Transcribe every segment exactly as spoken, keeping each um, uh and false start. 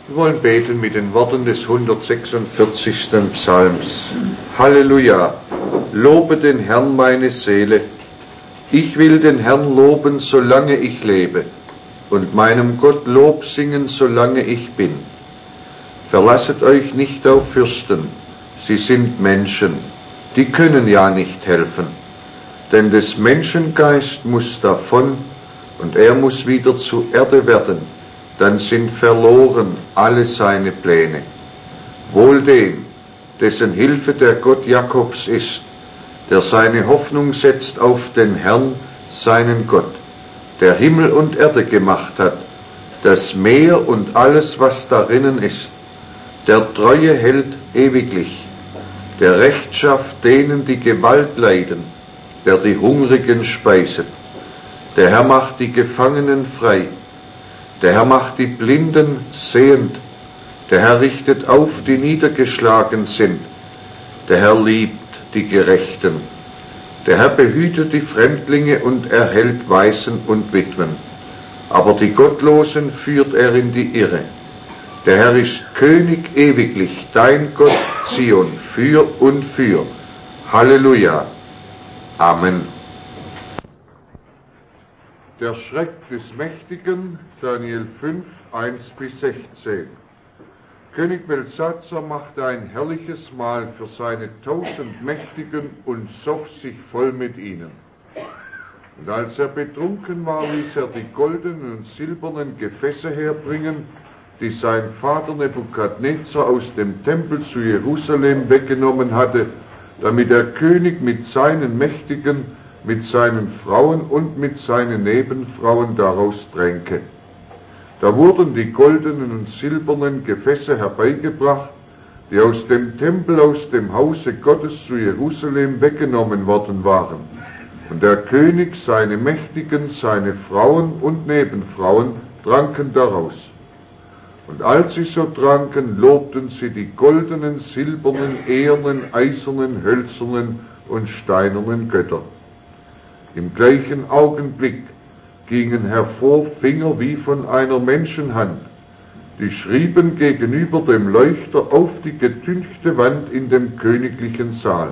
Wir wollen beten mit den Worten des hundertsechsundvierzigsten Psalms. Halleluja! Lobe den Herrn meine Seele. Ich will den Herrn loben, solange ich lebe, und meinem Gott Lob singen, solange ich bin. Verlasset euch nicht auf Fürsten, sie sind Menschen, die können ja nicht helfen. Denn des Menschen Geist muss davon, und er muss wieder zu Erde werden, dann sind verloren alle seine Pläne. Wohl dem, dessen Hilfe der Gott Jakobs ist, der seine Hoffnung setzt auf den Herrn, seinen Gott, der Himmel und Erde gemacht hat, das Meer und alles, was darinnen ist, der Treue hält ewiglich, der Recht schafft denen, die Gewalt leiden, der die Hungrigen speiset. Der Herr macht die Gefangenen frei, der Herr macht die Blinden sehend, der Herr richtet auf, die niedergeschlagen sind, der Herr liebt die Gerechten, der Herr behütet die Fremdlinge und erhält Waisen und Witwen, aber die Gottlosen führt er in die Irre. Der Herr ist König ewiglich, dein Gott Zion, für und für. Halleluja. Amen. Der Schreck des Mächtigen, Daniel fünf, eins bis sechzehn. König Belsazar machte ein herrliches Mahl für seine tausend Mächtigen und soff sich voll mit ihnen. Und als er betrunken war, ließ er die goldenen und silbernen Gefäße herbringen, die sein Vater Nebukadnezar aus dem Tempel zu Jerusalem weggenommen hatte, damit der König mit seinen Mächtigen, mit seinen Frauen und mit seinen Nebenfrauen daraus tränke. Da wurden die goldenen und silbernen Gefäße herbeigebracht, die aus dem Tempel, aus dem Hause Gottes zu Jerusalem weggenommen worden waren. Und der König, seine Mächtigen, seine Frauen und Nebenfrauen tranken daraus. Und als sie so tranken, lobten sie die goldenen, silbernen, ehernen, eisernen, hölzernen und steinernen Götter. Im gleichen Augenblick gingen hervor Finger wie von einer Menschenhand, die schrieben gegenüber dem Leuchter auf die getünchte Wand in dem königlichen Saal.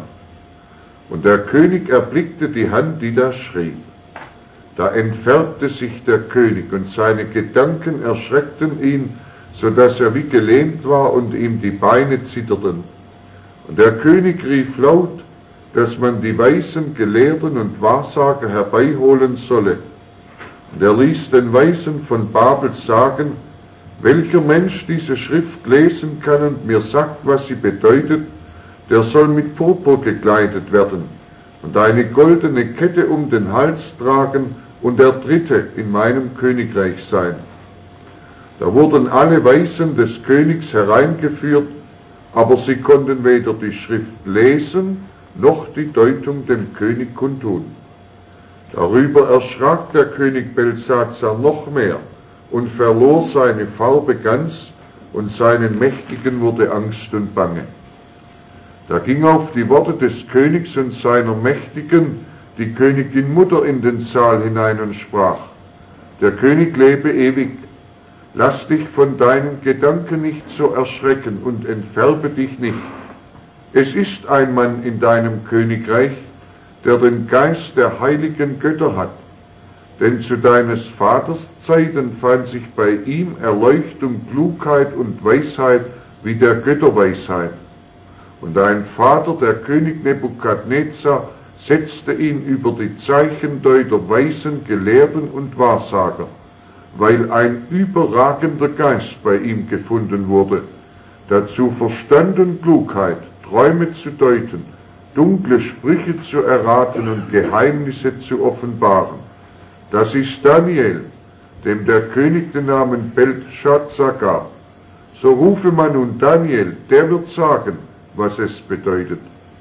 Und der König erblickte die Hand, die da schrieb. Da entfärbte sich der König, und seine Gedanken erschreckten ihn, so dass er wie gelähmt war und ihm die Beine zitterten. Und der König rief laut, dass man die Weisen, Gelehrten und Wahrsager herbeiholen solle. Und er ließ den Weisen von Babel sagen, welcher Mensch diese Schrift lesen kann und mir sagt, was sie bedeutet, der soll mit Purpur gekleidet werden und eine goldene Kette um den Hals tragen und der Dritte in meinem Königreich sein. Da wurden alle Weisen des Königs hereingeführt, aber sie konnten weder die Schrift lesen, noch die Deutung dem König kundtun. Darüber erschrak der König Belsazar noch mehr und verlor seine Farbe ganz, und seinen Mächtigen wurde Angst und Bange. Da ging auf die Worte des Königs und seiner Mächtigen die Königin Mutter in den Saal hinein und sprach, der König lebe ewig, lass dich von deinen Gedanken nicht so erschrecken und entfärbe dich nicht. Es ist ein Mann in deinem Königreich, der den Geist der heiligen Götter hat. Denn zu deines Vaters Zeiten fand sich bei ihm Erleuchtung, Klugheit und Weisheit wie der Götterweisheit. Und dein Vater, der König Nebukadnezar, setzte ihn über die Zeichendeuter, Weisen, Gelehrten und Wahrsager, weil ein überragender Geist bei ihm gefunden wurde, dazu Verstand und Klugheit, Träume zu deuten, dunkle Sprüche zu erraten und Geheimnisse zu offenbaren. Das ist Daniel, dem der König den Namen Beltschazar gab. So rufe man nun Daniel, der wird sagen, was es bedeutet.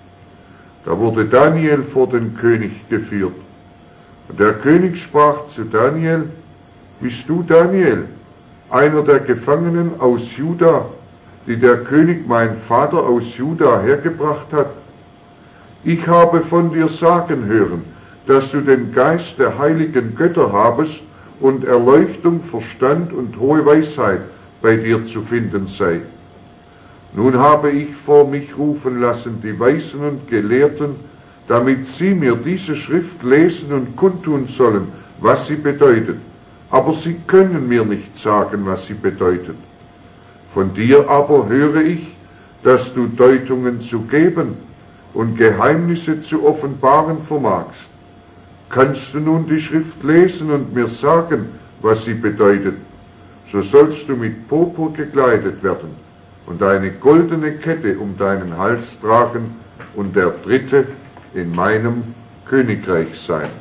Da wurde Daniel vor den König geführt. Und der König sprach zu Daniel, bist du Daniel, einer der Gefangenen aus Juda, die der König mein Vater aus Juda hergebracht hat? Ich habe von dir sagen hören, dass du den Geist der heiligen Götter habest und Erleuchtung, Verstand und hohe Weisheit bei dir zu finden sei. Nun habe ich vor mich rufen lassen die Weisen und Gelehrten, damit sie mir diese Schrift lesen und kundtun sollen, was sie bedeutet. Aber sie können mir nicht sagen, was sie bedeutet. Von dir aber höre ich, dass du Deutungen zu geben und Geheimnisse zu offenbaren vermagst. Kannst du nun die Schrift lesen und mir sagen, was sie bedeutet, so sollst du mit Purpur gekleidet werden und eine goldene Kette um deinen Hals tragen und der Dritte in meinem Königreich sein.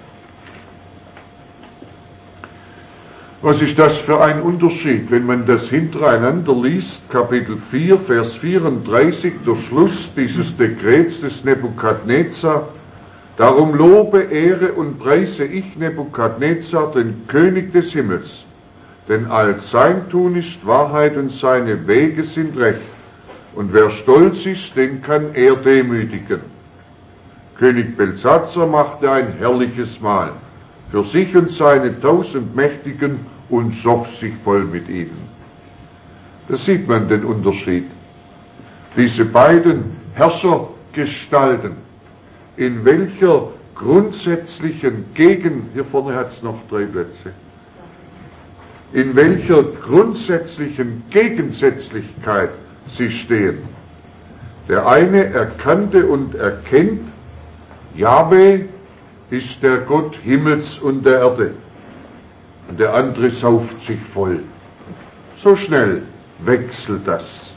Was ist das für ein Unterschied, wenn man das hintereinander liest, Kapitel vier, Vers vierunddreißig, der Schluss dieses Dekrets des Nebukadnezar. Darum lobe, ehre und preise ich Nebukadnezar, den König des Himmels, denn all sein Tun ist Wahrheit und seine Wege sind Recht, und wer stolz ist, den kann er demütigen. König Belsatzar machte ein herrliches Mahl für sich und seine tausend Mächtigen und soff sich voll mit ihnen. Da sieht man den Unterschied. Diese beiden Herrschergestalten, in welcher grundsätzlichen Gegen, hier vorne hat es noch drei Plätze, in welcher grundsätzlichen Gegensätzlichkeit sie stehen. Der eine erkannte und erkennt, Jahwe ist der Gott Himmels und der Erde. Und der andere sauft sich voll. So schnell wechselt das.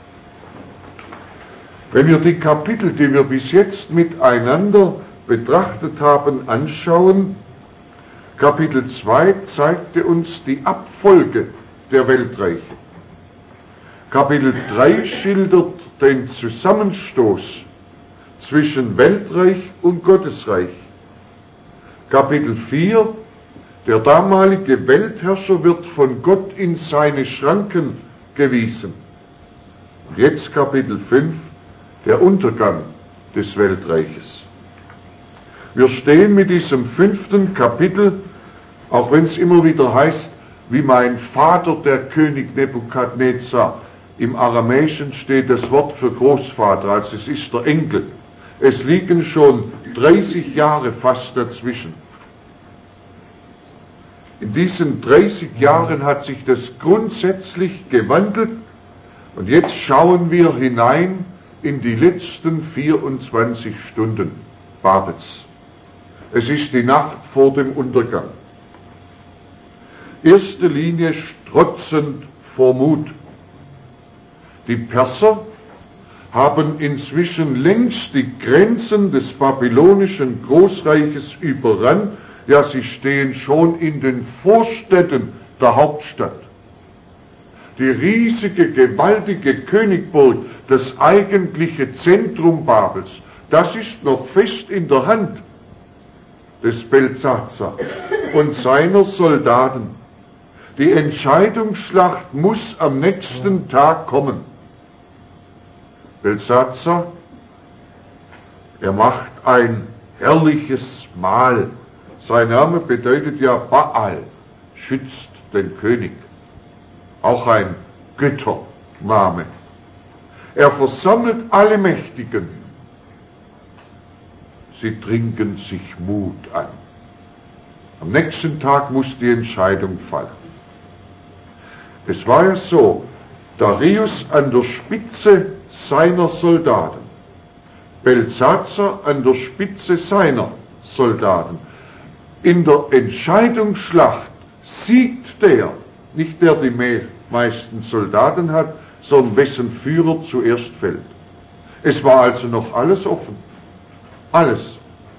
Wenn wir die Kapitel, die wir bis jetzt miteinander betrachtet haben, anschauen, Kapitel zwei zeigte uns die Abfolge der Weltreiche. Kapitel drei schildert den Zusammenstoß zwischen Weltreich und Gottesreich. Kapitel vier, der damalige Weltherrscher wird von Gott in seine Schranken gewiesen. Und jetzt Kapitel fünf, der Untergang des Weltreiches. Wir stehen mit diesem fünften Kapitel, auch wenn es immer wieder heißt, wie mein Vater, der König Nebukadnezar. Im Aramäischen steht das Wort für Großvater, also es ist der Enkel. Es liegen schon dreißig Jahre fast dazwischen. In diesen dreißig Jahren hat sich das grundsätzlich gewandelt und jetzt schauen wir hinein in die letzten vierundzwanzig Stunden Babels. Es ist die Nacht vor dem Untergang. Erste Linie strotzend vor Mut. Die Perser haben inzwischen längst die Grenzen des babylonischen Großreiches überrannt. Ja, sie stehen schon in den Vorstädten der Hauptstadt. Die riesige, gewaltige Königburg, das eigentliche Zentrum Babels, das ist noch fest in der Hand des Belsatzar und seiner Soldaten. Die Entscheidungsschlacht muss am nächsten Tag kommen. Belsatzar, er macht ein herrliches Mahl. Sein Name bedeutet ja Baal, schützt den König. Auch ein Göttername. Er versammelt alle Mächtigen. Sie trinken sich Mut an. Am nächsten Tag muss die Entscheidung fallen. Es war ja so, Darius an der Spitze seiner Soldaten, Belsatzar an der Spitze seiner Soldaten. In der Entscheidungsschlacht siegt der, nicht der die meisten Soldaten hat, sondern wessen Führer zuerst fällt. Es war also noch alles offen. Alles.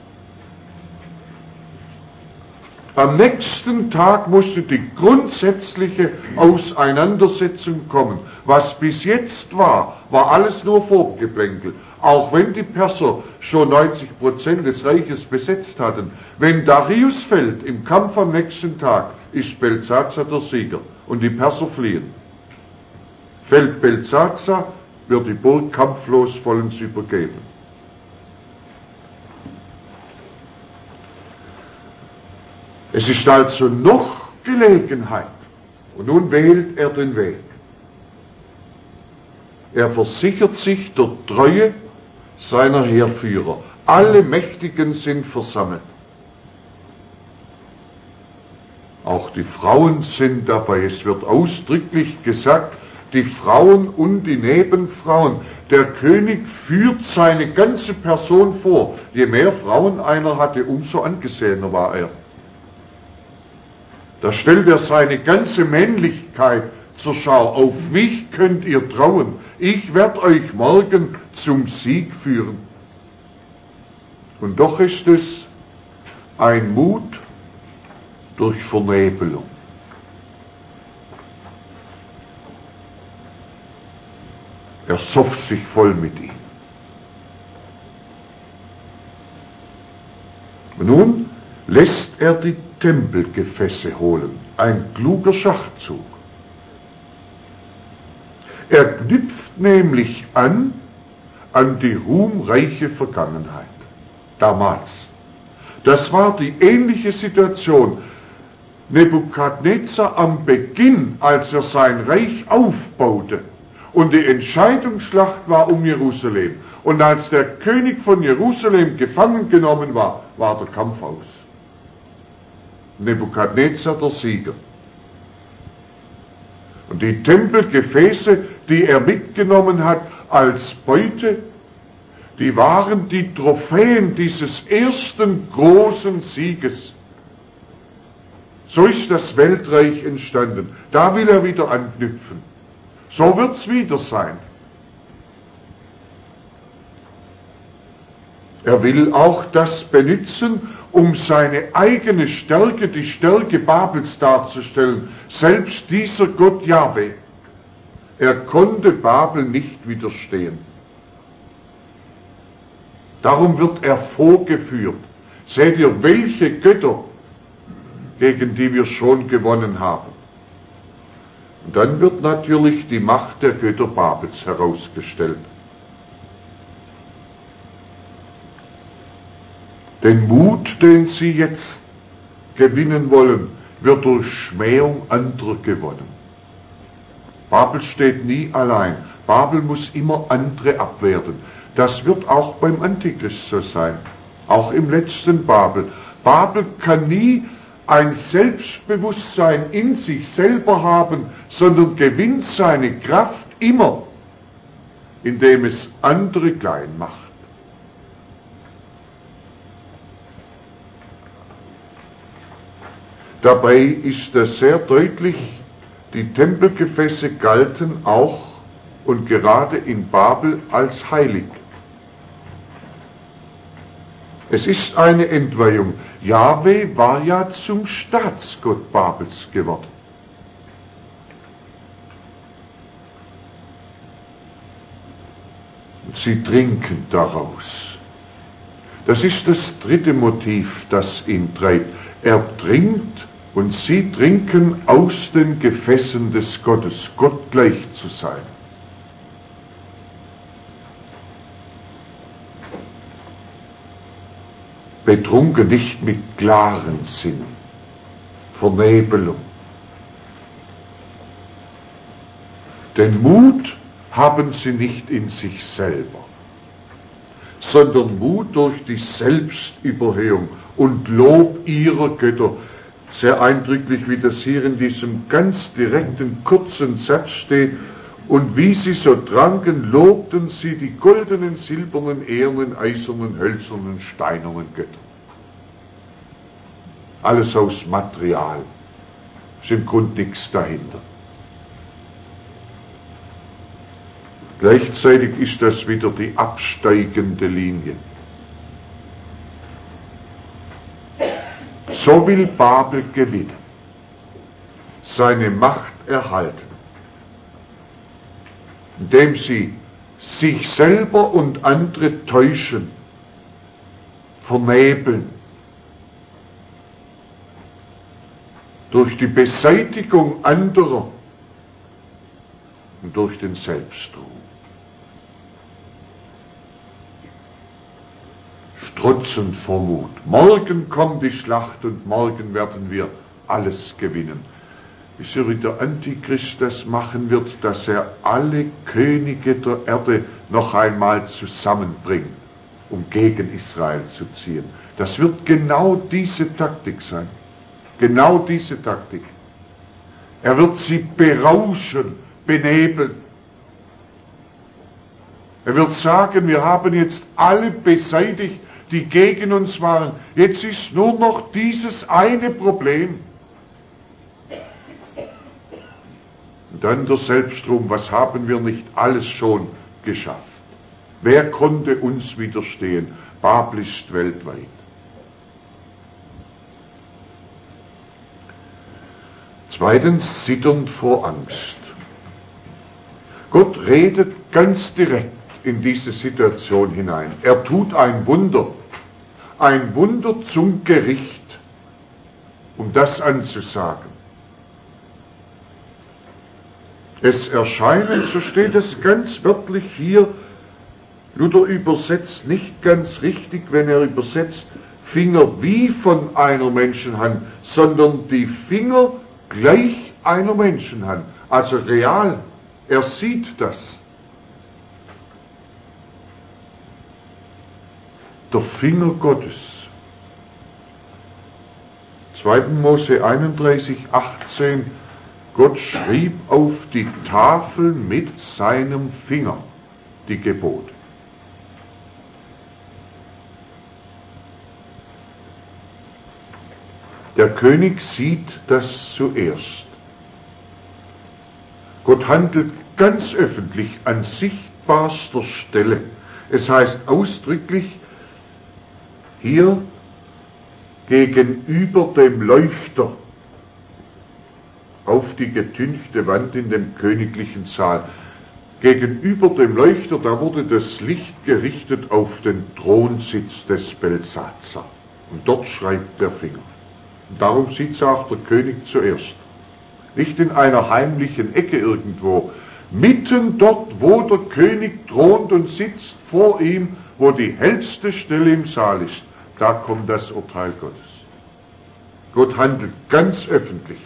Am nächsten Tag musste die grundsätzliche Auseinandersetzung kommen. Was bis jetzt war, war alles nur Vorgeplänkel. Auch wenn die Perser schon neunzig Prozent des Reiches besetzt hatten. Wenn Darius fällt im Kampf am nächsten Tag, ist Belsatzar der Sieger und die Perser fliehen. Fällt Belsatzar, wird die Burg kampflos vollends übergeben. Es ist also noch Gelegenheit. Und nun wählt er den Weg. Er versichert sich der Treue seiner Heerführer. Alle Mächtigen sind versammelt. Auch die Frauen sind dabei. Es wird ausdrücklich gesagt, die Frauen und die Nebenfrauen. Der König führt seine ganze Person vor. Je mehr Frauen einer hatte, umso angesehener war er. Da stellt er seine ganze Männlichkeit zur Schau. Auf mich könnt ihr trauen. Ich werde euch morgen zum Sieg führen. Und doch ist es ein Mut durch Vernebelung. Er sopft sich voll mit ihm. Und nun lässt er die Tempelgefäße holen. Ein kluger Schachzug. Er knüpft nämlich an an die ruhmreiche Vergangenheit. Damals. Das war die ähnliche Situation. Nebukadnezar am Beginn, als er sein Reich aufbaute, und die Entscheidungsschlacht war um Jerusalem. Und als der König von Jerusalem gefangen genommen war, war der Kampf aus. Nebukadnezar der Sieger. Und die Tempelgefäße, die er mitgenommen hat als Beute, die waren die Trophäen dieses ersten großen Sieges. So ist das Weltreich entstanden. Da will er wieder anknüpfen. So wird's wieder sein. Er will auch das benutzen, um seine eigene Stärke, die Stärke Babels darzustellen. Selbst dieser Gott Jahwe, er konnte Babel nicht widerstehen. Darum wird er vorgeführt. Seht ihr, welche Götter, gegen die wir schon gewonnen haben. Und dann wird natürlich die Macht der Götter Babels herausgestellt. Den Mut, den sie jetzt gewinnen wollen, wird durch Schmähung anderer gewonnen. Babel steht nie allein. Babel muss immer andere abwehren. Das wird auch beim Antichrist so sein. Auch im letzten Babel. Babel kann nie ein Selbstbewusstsein in sich selber haben, sondern gewinnt seine Kraft immer, indem es andere klein macht. Dabei ist es sehr deutlich, die Tempelgefäße galten auch und gerade in Babel als heilig. Es ist eine Entweihung. Jahwe war ja zum Staatsgott Babels geworden. Und sie trinken daraus. Das ist das dritte Motiv, das ihn treibt. Er trinkt und sie trinken aus den Gefäßen des Gottes, Gott gleich zu sein. Betrunken nicht mit klaren Sinnen, Vernebelung. Den Mut haben sie nicht in sich selber, sondern Mut durch die Selbstüberhöhung und Lob ihrer Götter. Sehr eindrücklich, wie das hier in diesem ganz direkten, kurzen Satz steht. Und wie sie so tranken, lobten sie die goldenen, silbernen, ehernen, eisernen, hölzernen, steinernen Götter. Alles aus Material. Ist im Grunde nichts dahinter. Gleichzeitig ist das wieder die absteigende Linie. So will Babel gewinnen, seine Macht erhalten, indem sie sich selber und andere täuschen, vernebeln, durch die Beseitigung anderer und durch den Selbstruhm. Strotzend vor Mut. Morgen kommt die Schlacht und morgen werden wir alles gewinnen. Wisst ihr, wie der Antichrist das machen wird, dass er alle Könige der Erde noch einmal zusammenbringt, um gegen Israel zu ziehen. Das wird genau diese Taktik sein. Genau diese Taktik. Er wird sie berauschen, benebeln. Er wird sagen, wir haben jetzt alle beseitigt, die gegen uns waren. Jetzt ist nur noch dieses eine Problem. Und dann der Selbstrum, was haben wir nicht alles schon geschafft? Wer konnte uns widerstehen? Babel ist weltweit. Zweitens, zitternd vor Angst. Gott redet ganz direkt in diese Situation hinein. Er tut ein Wunder, ein Wunder zum Gericht, um das anzusagen. Es erscheinen, so steht es ganz wörtlich hier, Luther übersetzt nicht ganz richtig, wenn er übersetzt, Finger wie von einer Menschenhand, sondern die Finger gleich einer Menschenhand, also real, er sieht das. Der Finger Gottes. zweiter Mose einunddreißig, achtzehn, Gott schrieb auf die Tafel mit seinem Finger die Gebote. Der König sieht das zuerst. Gott handelt ganz öffentlich an sichtbarster Stelle. Es heißt ausdrücklich hier gegenüber dem Leuchter auf die getünchte Wand in dem königlichen Saal. Gegenüber dem Leuchter, da wurde das Licht gerichtet auf den Thronsitz des Belsazar. Und dort schreibt der Finger. Und darum sieht es auch der König zuerst. Nicht in einer heimlichen Ecke irgendwo. Mitten dort, wo der König thront und sitzt, vor ihm, wo die hellste Stelle im Saal ist, da kommt das Urteil Gottes. Gott handelt ganz öffentlich.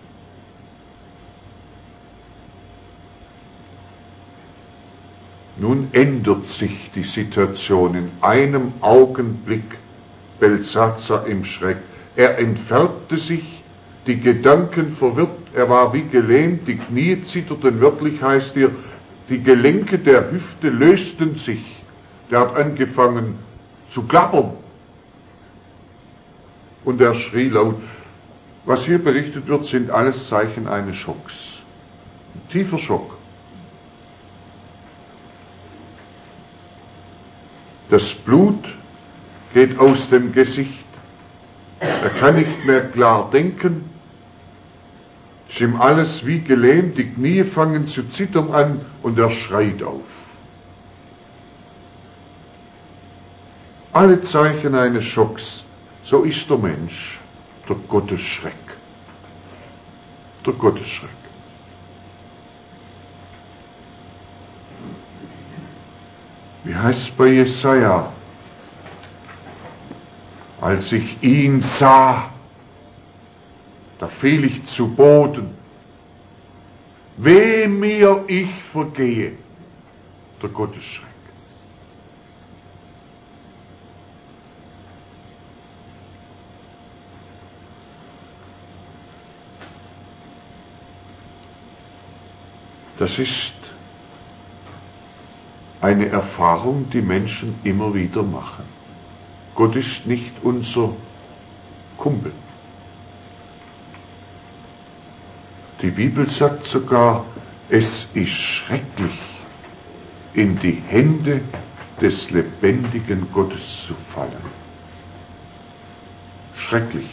Nun ändert sich die Situation in einem Augenblick. Belsazar im Schreck. Er entfärbte sich, die Gedanken verwirrt, er war wie gelähmt, die Knie zitterten, wörtlich heißt hier, die Gelenke der Hüfte lösten sich. Der hat angefangen zu klappern. Und er schrie laut. Was hier berichtet wird, sind alles Zeichen eines Schocks. Ein tiefer Schock. Das Blut geht aus dem Gesicht. Er kann nicht mehr klar denken. Ist ihm alles wie gelähmt, die Knie fangen zu zittern an und er schreit auf. Alle Zeichen eines Schocks. So ist der Mensch, der Gottesschreck. Der Gottesschreck. Wie heißt es bei Jesaja? Als ich ihn sah, da fiel ich zu Boden. Weh mir, ich vergehe. Der Gottesschreck. Das ist eine Erfahrung, die Menschen immer wieder machen. Gott ist nicht unser Kumpel. Die Bibel sagt sogar, es ist schrecklich, in die Hände des lebendigen Gottes zu fallen. Schrecklich.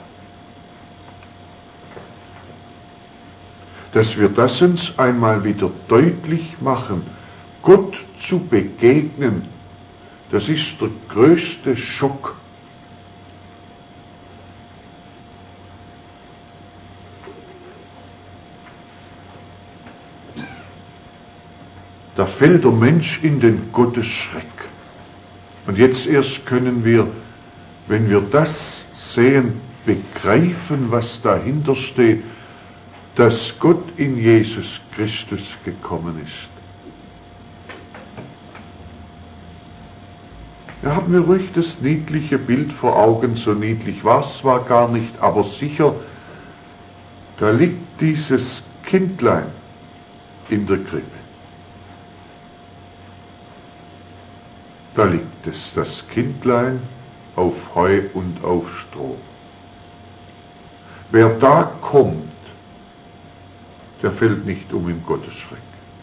Dass wir das uns einmal wieder deutlich machen, Gott zu begegnen, das ist der größte Schock. Da fällt der Mensch in den Gottesschreck. Und jetzt erst können wir, wenn wir das sehen, begreifen, was dahinter steht. dass Gott in Jesus Christus gekommen ist. Da haben wir ruhig das niedliche Bild vor Augen, so niedlich war es zwar gar nicht, aber sicher, da liegt dieses Kindlein in der Krippe. Da liegt es, das Kindlein, auf Heu und auf Stroh. Wer da kommt, der fällt nicht um im Gottesschreck.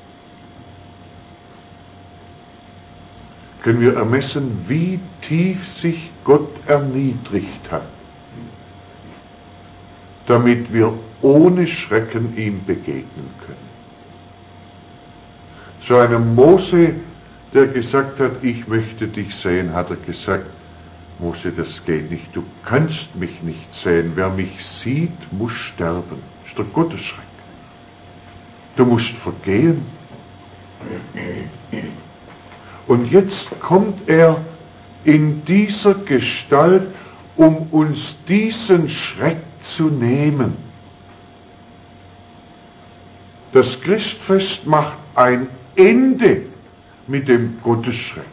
Können wir ermessen, wie tief sich Gott erniedrigt hat, damit wir ohne Schrecken ihm begegnen können. Zu einem Mose, der gesagt hat, ich möchte dich sehen, hat er gesagt, Mose, das geht nicht, du kannst mich nicht sehen, wer mich sieht, muss sterben. Das ist der Gottesschreck. Du musst vergehen. Und jetzt kommt er in dieser Gestalt, um uns diesen Schreck zu nehmen. Das Christfest macht ein Ende mit dem Gottesschreck.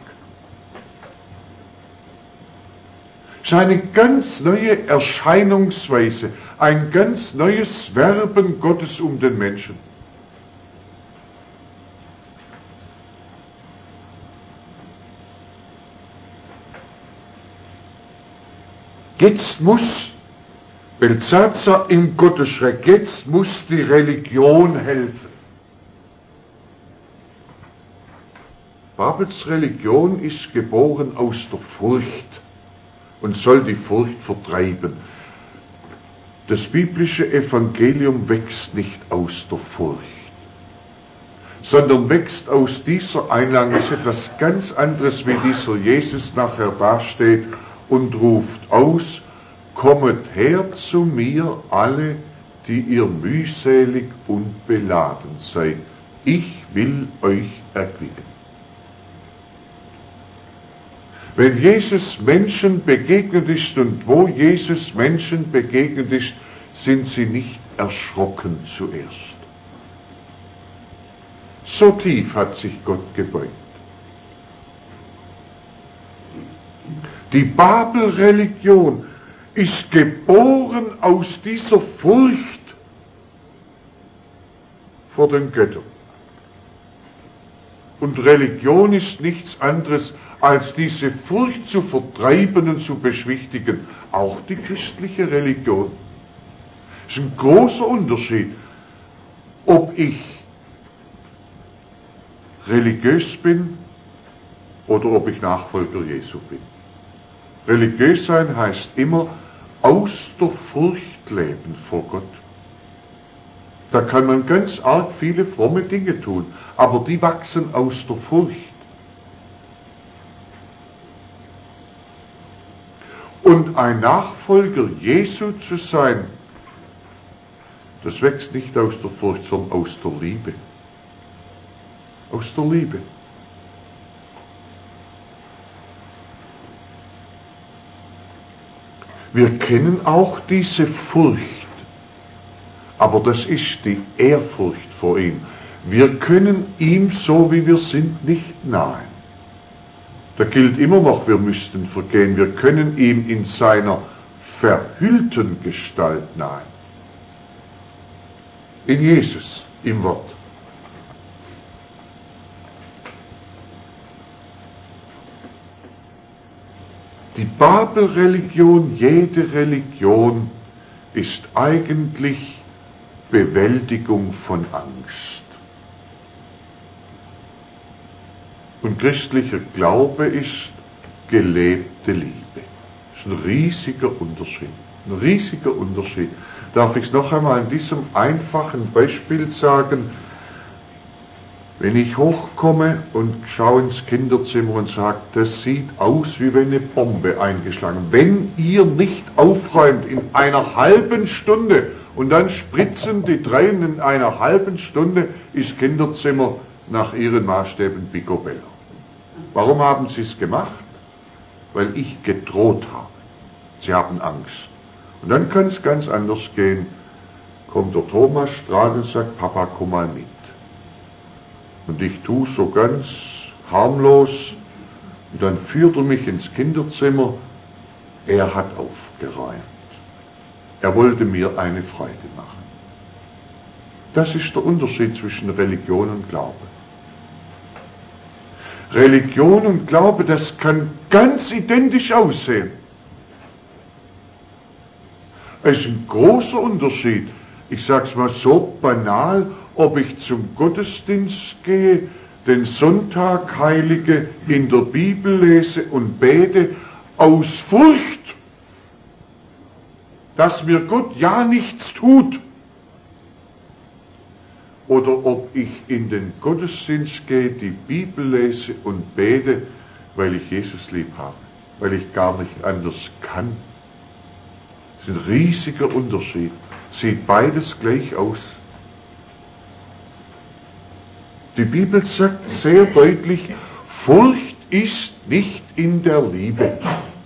Es ist eine ganz neue Erscheinungsweise, ein ganz neues Werben Gottes um den Menschen. Jetzt muss Belsatzer im Gottesschreck, jetzt muss die Religion helfen. Babels Religion ist geboren aus der Furcht und soll die Furcht vertreiben. Das biblische Evangelium wächst nicht aus der Furcht, sondern wächst aus dieser Einladung. Das ist etwas ganz anderes, wie dieser Jesus nachher dasteht und ruft aus, kommet her zu mir alle, die ihr mühselig und beladen seid. Ich will euch erquicken. Wenn Jesus Menschen begegnet ist und wo Jesus Menschen begegnet ist, sind sie nicht erschrocken zuerst. So tief hat sich Gott gebeugt. Die Babelreligion ist geboren aus dieser Furcht vor den Göttern. Und Religion ist nichts anderes, als diese Furcht zu vertreiben und zu beschwichtigen. Auch die christliche Religion. Es ist ein großer Unterschied, ob ich religiös bin oder ob ich Nachfolger Jesu bin. Religiös sein heißt immer aus der Furcht leben vor Gott. Da kann man ganz arg viele fromme Dinge tun, aber die wachsen aus der Furcht. Und ein Nachfolger Jesu zu sein, das wächst nicht aus der Furcht, sondern aus der Liebe. Aus der Liebe. Wir kennen auch diese Furcht, aber das ist die Ehrfurcht vor ihm. Wir können ihm, so wie wir sind, nicht nahen. Da gilt immer noch, wir müssten vergehen. Wir können ihm in seiner verhüllten Gestalt nahen. In Jesus, im Wort. Die Babelreligion, jede Religion, ist eigentlich Bewältigung von Angst. Und christlicher Glaube ist gelebte Liebe. Das ist ein riesiger Unterschied. Ein riesiger Unterschied. Darf ich es noch einmal an diesem einfachen Beispiel sagen? Wenn ich hochkomme und schaue ins Kinderzimmer und sage, das sieht aus, wie wenn eine Bombe eingeschlagen. Wenn ihr nicht aufräumt in einer halben Stunde und dann spritzen die Tränen in einer halben Stunde, ist Kinderzimmer nach ihren Maßstäben picobello. Warum haben sie es gemacht? Weil ich gedroht habe. Sie haben Angst. Und dann kann es ganz anders gehen. kommt der Thomas strahlend und sagt, Papa, komm mal mit. Und ich tue so ganz harmlos, und dann führt er mich ins Kinderzimmer. Er hat aufgeräumt. Er wollte mir eine Freude machen. Das ist der Unterschied zwischen Religion und Glaube. Religion und Glaube, das kann ganz identisch aussehen. Es ist ein großer Unterschied. Ich sag's mal so banal, ob ich zum Gottesdienst gehe, den Sonntag heilige, in der Bibel lese und bete, aus Furcht, dass mir Gott ja nichts tut. Oder ob ich in den Gottesdienst gehe, die Bibel lese und bete, weil ich Jesus lieb habe, weil ich gar nicht anders kann. Das ist ein riesiger Unterschied. Sieht beides gleich aus. Die Bibel sagt sehr deutlich, Furcht ist nicht in der Liebe.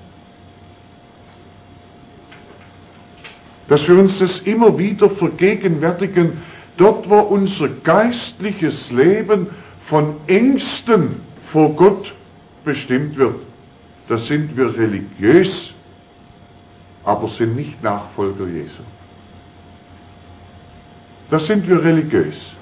Dass wir uns das immer wieder vergegenwärtigen, dort wo unser geistliches Leben von Ängsten vor Gott bestimmt wird, da sind wir religiös, aber sind nicht Nachfolger Jesu. Da sind wir religiös.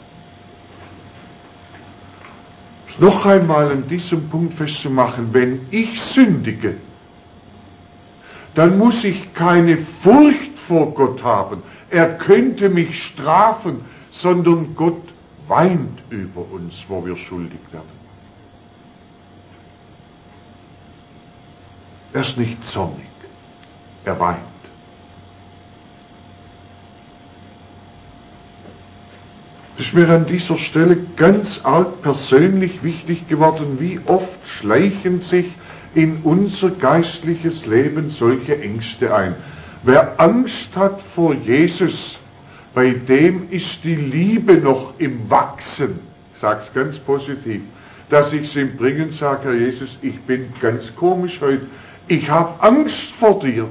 Noch einmal an diesem Punkt festzumachen, wenn ich sündige, dann muss ich keine Furcht vor Gott haben. Er könnte mich strafen, sondern Gott weint über uns, wo wir schuldig werden. Er ist nicht zornig, er weint. Das ist mir an dieser Stelle ganz arg persönlich wichtig geworden, wie oft schleichen sich in unser geistliches Leben solche Ängste ein. Wer Angst hat vor Jesus, bei dem ist die Liebe noch im Wachsen. Ich sage es ganz positiv, dass ich es ihm bringen sage, Herr Jesus, ich bin ganz komisch heute, ich habe Angst vor dir.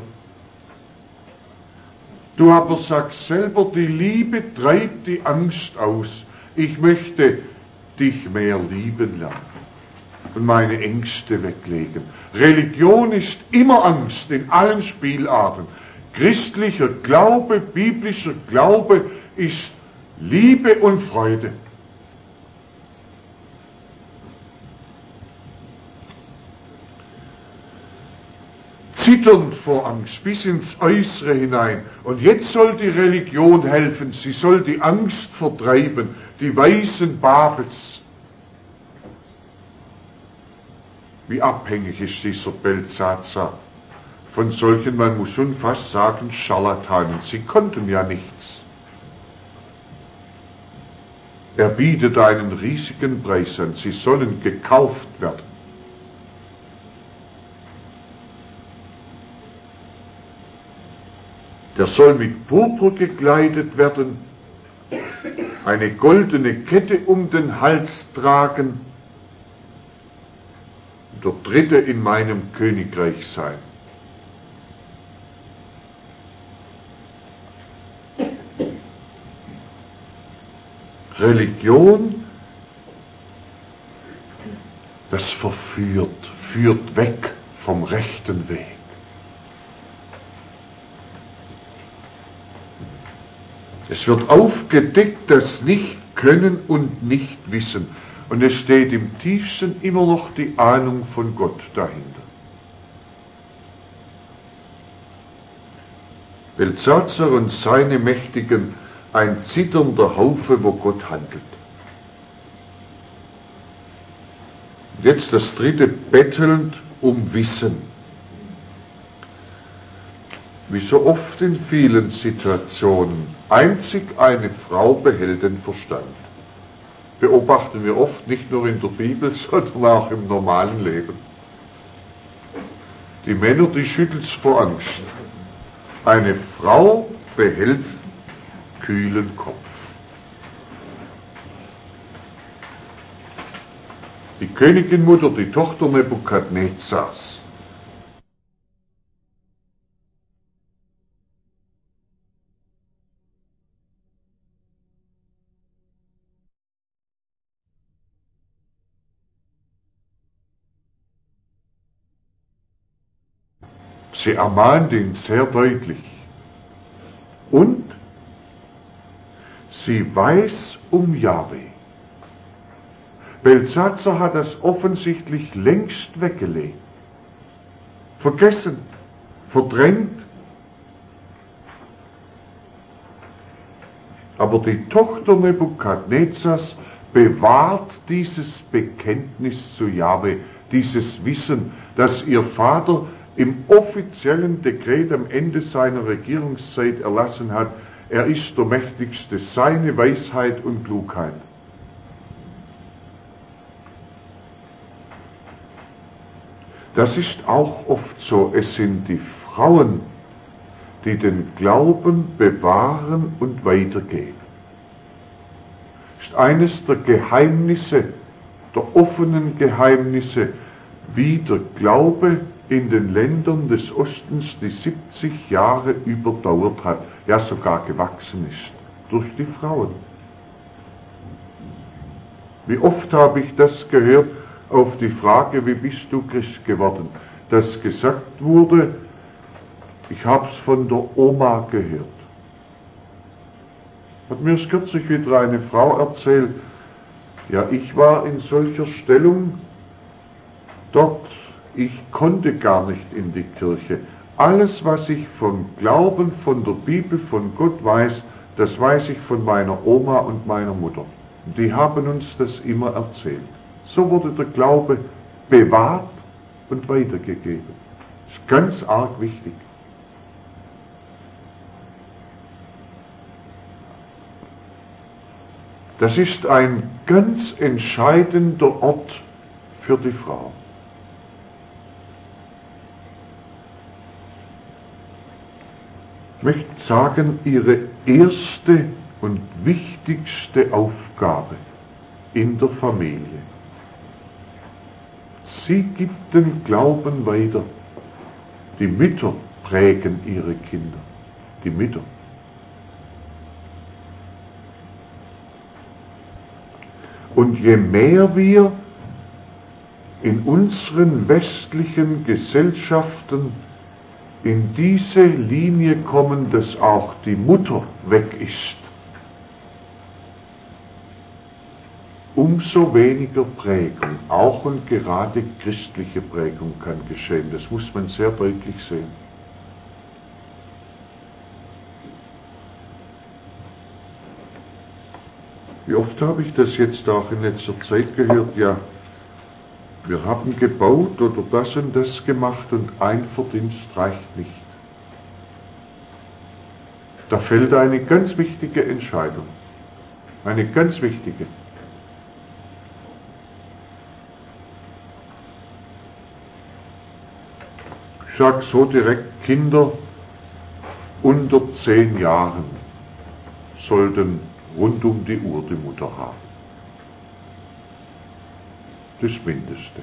Du aber sagst selber, die Liebe treibt die Angst aus. Ich möchte dich mehr lieben lernen und meine Ängste weglegen. Religion ist immer Angst in allen Spielarten. Christlicher Glaube, biblischer Glaube ist Liebe und Freude. Zitternd vor Angst, bis ins Äußere hinein. Und jetzt soll die Religion helfen, sie soll die Angst vertreiben, die Weisen Babels. Wie abhängig ist dieser Beltsatzar von solchen, man muss schon fast sagen, Scharlatanen. Sie konnten ja nichts. Er bietet einen riesigen Preis an, sie sollen gekauft werden. Der soll mit Purpur gekleidet werden, eine goldene Kette um den Hals tragen, der Dritte in meinem Königreich sein. Religion, das verführt, führt weg vom rechten Weg. Es wird aufgedeckt, das Nicht-Können und Nicht-Wissen. Und es steht im tiefsten immer noch die Ahnung von Gott dahinter. Beltsatzar und seine Mächtigen, ein zitternder Haufe, wo Gott handelt. Jetzt das dritte, bettelnd um Wissen. Wie so oft in vielen Situationen, einzig eine Frau behält den Verstand. Beobachten wir oft, nicht nur in der Bibel, sondern auch im normalen Leben. Die Männer, die schüttelt's vor Angst. Eine Frau behält kühlen Kopf. Die Königinmutter, die Tochter Nebukadnezars. Sie ermahnt ihn sehr deutlich. Und sie weiß um Jahwe. Belsatzar hat das offensichtlich längst weggelegt, vergessen, verdrängt. Aber die Tochter Nebukadnezars bewahrt dieses Bekenntnis zu Jahwe, dieses Wissen, dass ihr Vater im offiziellen Dekret am Ende seiner Regierungszeit erlassen hat, er ist der Mächtigste, seine Weisheit und Klugheit. Das ist auch oft so, es sind die Frauen, die den Glauben bewahren und weitergeben. Das ist eines der Geheimnisse, der offenen Geheimnisse, wie der Glaube in den Ländern des Ostens die siebzig Jahre überdauert hat, ja sogar gewachsen ist, durch die Frauen. Wie oft habe ich das gehört auf die Frage, wie bist du Christ geworden, dass gesagt wurde, ich hab's von der Oma gehört. Hat mir erst kürzlich wieder eine Frau erzählt, ja, ich war in solcher Stellung dort, ich konnte gar nicht in die Kirche. Alles, was ich von Glauben, von der Bibel, von Gott weiß, das weiß ich von meiner Oma und meiner Mutter. Die haben uns das immer erzählt. So wurde der Glaube bewahrt und weitergegeben. Das ist ganz arg wichtig. Das ist ein ganz entscheidender Ort für die Frau. Ich möchte sagen, ihre erste und wichtigste Aufgabe in der Familie. Sie gibt den Glauben weiter. Die Mütter prägen ihre Kinder. Die Mütter. Und je mehr wir in unseren westlichen Gesellschaften in diese Linie kommen, dass auch die Mutter weg ist, umso weniger Prägung, auch und gerade christliche Prägung kann geschehen. Das muss man sehr deutlich sehen. Wie oft habe ich das jetzt auch in letzter Zeit gehört, ja, wir haben gebaut oder das und das gemacht und ein Verdienst reicht nicht. Da fällt eine ganz wichtige Entscheidung. Eine ganz wichtige. Ich sage so direkt, Kinder unter zehn Jahren sollten rund um die Uhr die Mutter haben. Das Mindeste.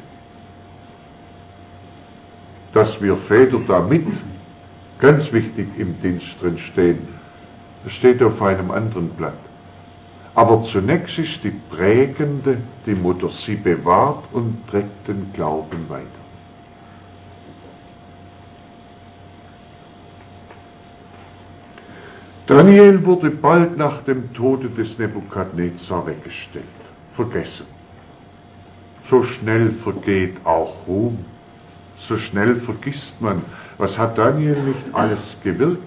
Dass wir Väter damit ganz wichtig im Dienst drin stehen, das steht auf einem anderen Blatt. Aber zunächst ist die prägende die Mutter. Sie bewahrt und trägt den Glauben weiter. Daniel wurde bald nach dem Tode des Nebukadnezar weggestellt, vergessen. So schnell vergeht auch Ruhm, so schnell vergisst man, was hat Daniel nicht alles gewirkt.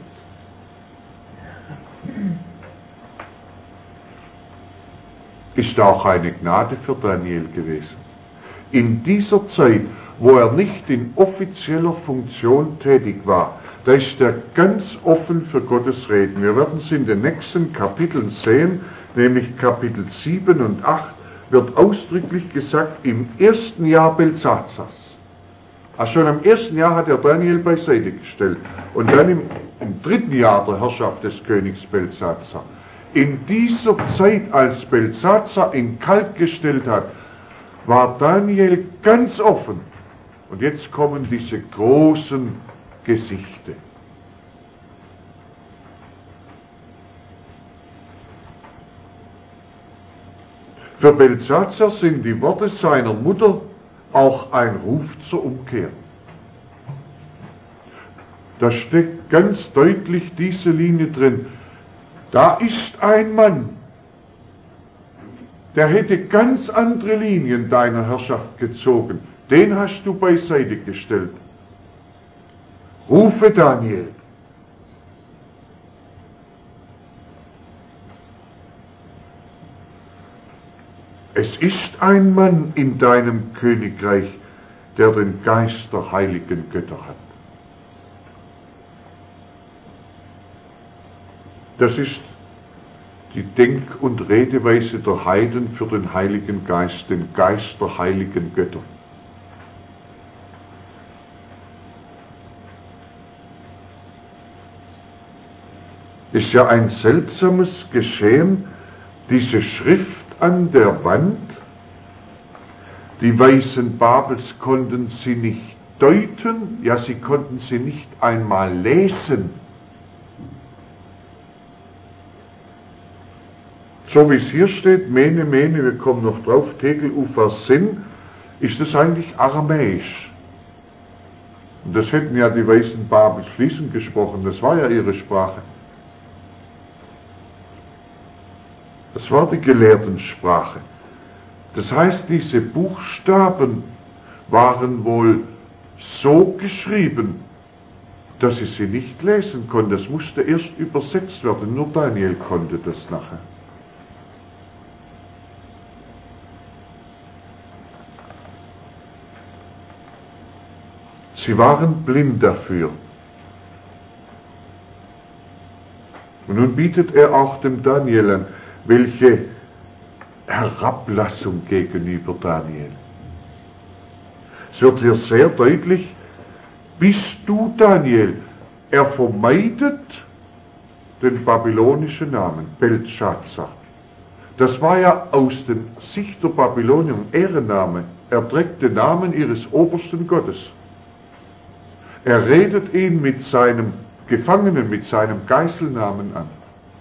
Ist auch eine Gnade für Daniel gewesen. In dieser Zeit, wo er nicht in offizieller Funktion tätig war, da ist er ganz offen für Gottes Reden. Wir werden es in den nächsten Kapiteln sehen, nämlich Kapitel sieben und acht, wird ausdrücklich gesagt, im ersten Jahr Belsatzars. Also schon im ersten Jahr hat er Daniel beiseite gestellt. Und dann im, im dritten Jahr der Herrschaft des Königs Belsatzar. In dieser Zeit, als Belsatzar ihn kalt gestellt hat, war Daniel ganz offen. Und jetzt kommen diese großen Gesichte. Für Belsatzar sind die Worte seiner Mutter auch ein Ruf zur Umkehr. Da steckt ganz deutlich diese Linie drin. Da ist ein Mann, der hätte ganz andere Linien deiner Herrschaft gezogen. Den hast du beiseite gestellt. Rufe Daniel. Es ist ein Mann in deinem Königreich, der den Geist der heiligen Götter hat. Das ist die Denk- und Redeweise der Heiden für den Heiligen Geist, den Geist der heiligen Götter. Ist ja ein seltsames Geschehen, diese Schrift an der Wand. Die Weisen Babels konnten sie nicht deuten, ja, sie konnten sie nicht einmal lesen. So wie es hier steht, Mene, Mene, wir kommen noch drauf, Tegel, Ufer, Sinn, ist das eigentlich aramäisch. Und das hätten ja die Weisen Babels fließend gesprochen, das war ja ihre Sprache. Das war die Gelehrtensprache. Das heißt, diese Buchstaben waren wohl so geschrieben, dass sie sie nicht lesen konnten. Das musste erst übersetzt werden. Nur Daniel konnte das nachher. Sie waren blind dafür. Und nun bietet er auch dem Daniel an, welche Herablassung gegenüber Daniel. Es wird hier sehr deutlich, bist du Daniel? Er vermeidet den babylonischen Namen, Beltschazar. Das war ja aus der Sicht der Babylonier ein Ehrenname. Er trägt den Namen ihres obersten Gottes. Er redet ihn mit seinem Gefangenen, mit seinem Geiselnamen an.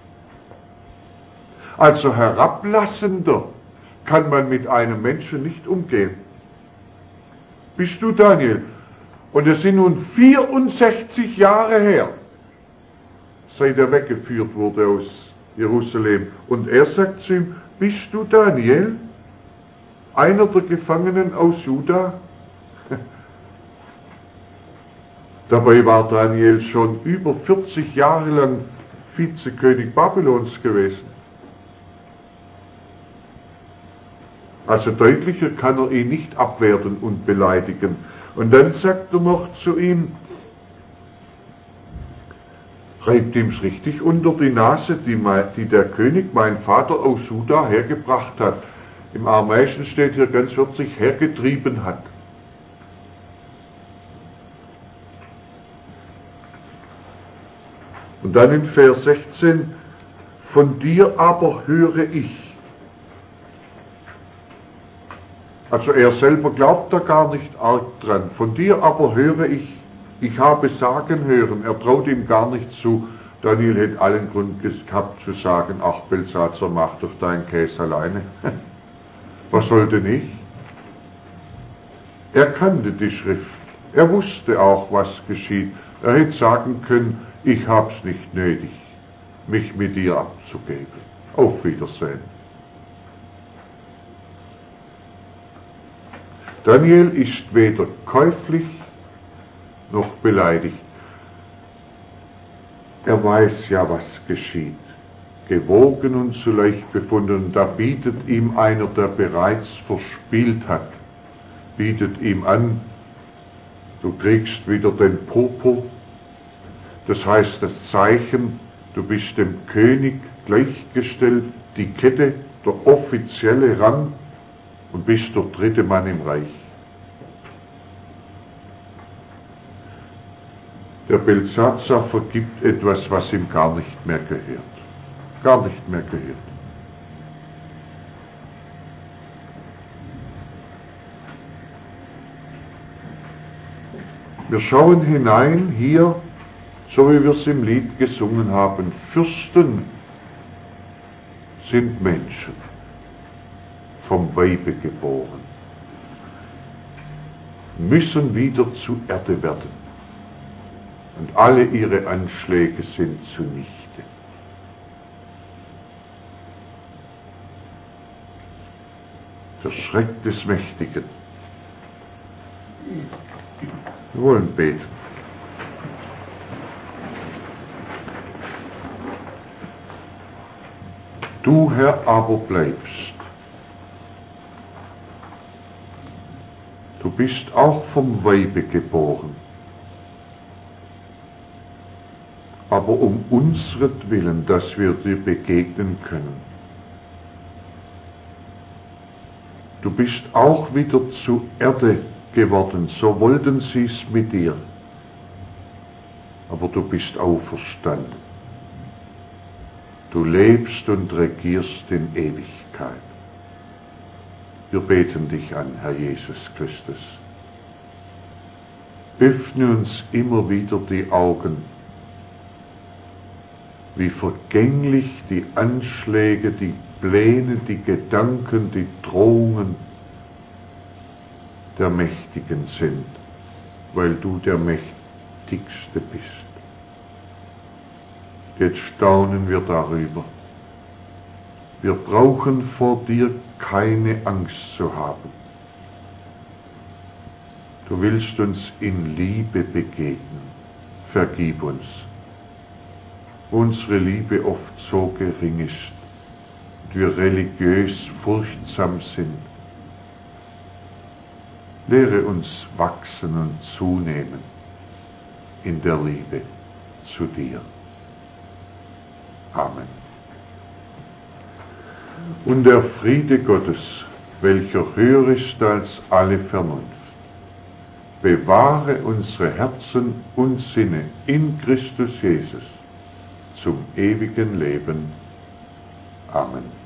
Also herablassender kann man mit einem Menschen nicht umgehen. Bist du Daniel? Und es sind nun vierundsechzig Jahre her, seit er weggeführt wurde aus Jerusalem. Und er sagt zu ihm, bist du Daniel? Einer der Gefangenen aus Juda? Dabei war Daniel schon über vierzig Jahre lang Vizekönig Babylons gewesen. Also deutlicher kann er ihn nicht abwerten und beleidigen. Und dann sagt er noch zu ihm, reibt ihm's richtig unter die Nase, die, die der König, mein Vater aus Juda, hergebracht hat. Im Aramäischen steht hier ganz wörtlich, hergetrieben hat. Und dann in Vers sechzehn, von dir aber höre ich. Also er selber glaubt da gar nicht arg dran. Von dir aber höre ich, ich habe sagen hören. Er traut ihm gar nicht zu. Daniel hätte allen Grund gehabt zu sagen, ach Beltschazar, mach doch deinen Käse alleine. Was sollte nicht? Er kannte die Schrift. Er wusste auch, was geschieht. Er hätte sagen können, ich hab's nicht nötig, mich mit dir abzugeben. Auf Wiedersehen. Daniel ist weder käuflich noch beleidigt. Er weiß ja, was geschieht. Gewogen und so leicht befunden. Und da bietet ihm einer, der bereits verspielt hat, bietet ihm an, du kriegst wieder den Purpur. Das heißt, das Zeichen, du bist dem König gleichgestellt, die Kette, der offizielle Rang, und bist der dritte Mann im Reich. Der Beltschazar vergibt etwas, was ihm gar nicht mehr gehört. Gar nicht mehr gehört. Wir schauen hinein hier, so wie wir es im Lied gesungen haben. Fürsten sind Menschen, vom Weibe geboren, müssen wieder zu Erde werden. und alle ihre Anschläge sind zunichte. Der Schreck des Mächtigen. Wir wollen beten. Du, Herr, aber bleibst. Du bist auch vom Weibe geboren. Aber um unsretwillen, dass wir dir begegnen können. Du bist auch wieder zu Erde geworden, so wollten sie es mit dir. Aber du bist auferstanden. Du lebst und regierst in Ewigkeit. Wir beten dich an, Herr Jesus Christus. Öffne uns immer wieder die Augen, wie vergänglich die Anschläge, die Pläne, die Gedanken, die Drohungen der Mächtigen sind, weil du der Mächtigste bist. Jetzt staunen wir darüber. Wir brauchen vor dir keine Angst zu haben. Du willst uns in Liebe begegnen. Vergib uns. Unsere Liebe oft so gering ist und wir religiös furchtsam sind. Lehre uns wachsen und zunehmen in der Liebe zu dir. Amen. Und der Friede Gottes, welcher höher ist als alle Vernunft, bewahre unsere Herzen und Sinne in Christus Jesus zum ewigen Leben. Amen.